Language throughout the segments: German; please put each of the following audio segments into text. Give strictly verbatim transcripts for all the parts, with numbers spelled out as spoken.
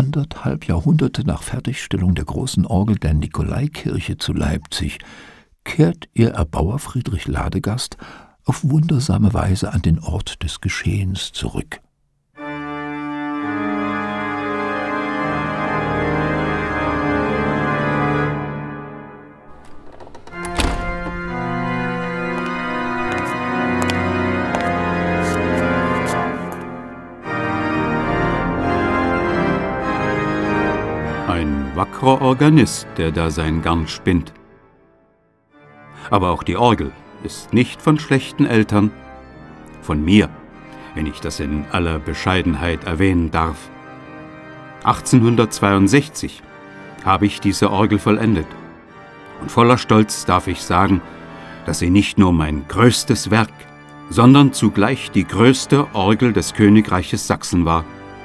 anderthalb Jahrhunderte nach Fertigstellung der großen Orgel der Nikolaikirche zu Leipzig kehrt ihr Erbauer Friedrich Ladegast auf wundersame Weise an den Ort des Geschehens zurück. Ein wackerer Organist, der da sein Garn spinnt. Aber auch die Orgel ist nicht von schlechten Eltern, von mir, wenn ich das in aller Bescheidenheit erwähnen darf. achtzehnhundertzweiundsechzig habe ich diese Orgel vollendet. Und voller Stolz darf ich sagen, dass sie nicht nur mein größtes Werk, sondern zugleich die größte Orgel des Königreiches Sachsen war.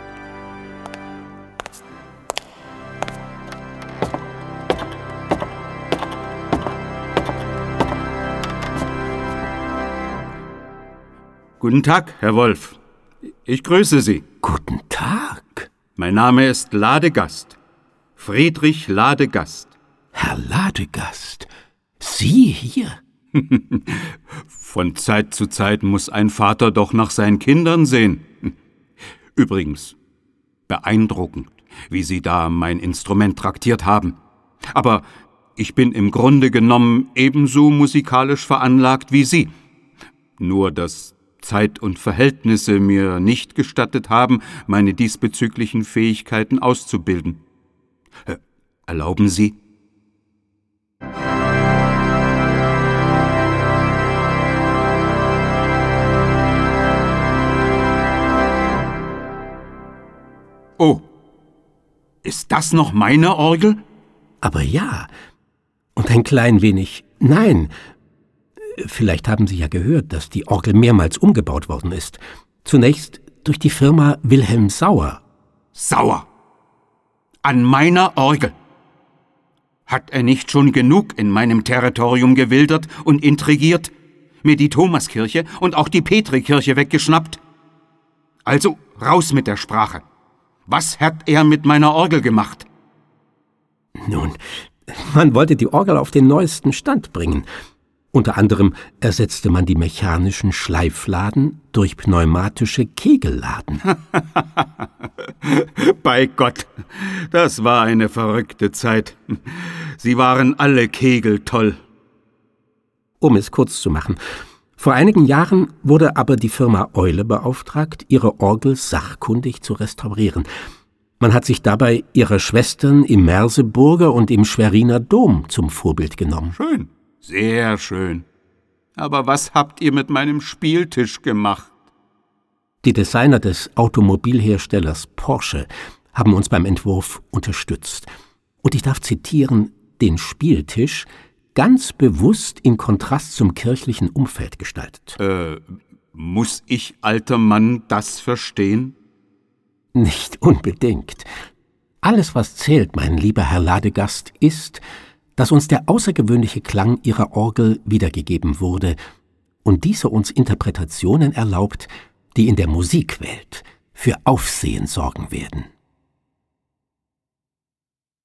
Guten Tag, Herr Wolf. Ich grüße Sie. Guten Tag. Mein Name ist Ladegast. Friedrich Ladegast. Herr Ladegast, Sie hier? Von Zeit zu Zeit muss ein Vater doch nach seinen Kindern sehen. Übrigens, beeindruckend, wie Sie da mein Instrument traktiert haben. Aber ich bin im Grunde genommen ebenso musikalisch veranlagt wie Sie. Nur dass Zeit und Verhältnisse mir nicht gestattet haben, meine diesbezüglichen Fähigkeiten auszubilden. Äh, erlauben Sie? Oh, ist das noch meine Orgel? Aber ja, und ein klein wenig nein. Vielleicht haben Sie ja gehört, dass die Orgel mehrmals umgebaut worden ist. Zunächst durch die Firma Wilhelm Sauer. Sauer? An meiner Orgel? Hat er nicht schon genug in meinem Territorium gewildert und intrigiert, mir die Thomaskirche und auch die Petrikirche weggeschnappt? Also raus mit der Sprache. Was hat er mit meiner Orgel gemacht? Nun, man wollte die Orgel auf den neuesten Stand bringen. Unter anderem ersetzte man die mechanischen Schleifladen durch pneumatische Kegelladen. Bei Gott, das war eine verrückte Zeit. Sie waren alle kegeltoll. Um es kurz zu machen, vor einigen Jahren wurde aber die Firma Eule beauftragt, ihre Orgel sachkundig zu restaurieren. Man hat sich dabei ihrer Schwestern im Merseburger und im Schweriner Dom zum Vorbild genommen. Schön. Sehr schön. Aber was habt ihr mit meinem Spieltisch gemacht? Die Designer des Automobilherstellers Porsche haben uns beim Entwurf unterstützt. Und ich darf zitieren, den Spieltisch ganz bewusst in Kontrast zum kirchlichen Umfeld gestaltet. Äh, muss ich, alter Mann, das verstehen? Nicht unbedingt. Alles, was zählt, mein lieber Herr Ladegast, ist, dass uns der außergewöhnliche Klang Ihrer Orgel wiedergegeben wurde und diese uns Interpretationen erlaubt, die in der Musikwelt für Aufsehen sorgen werden.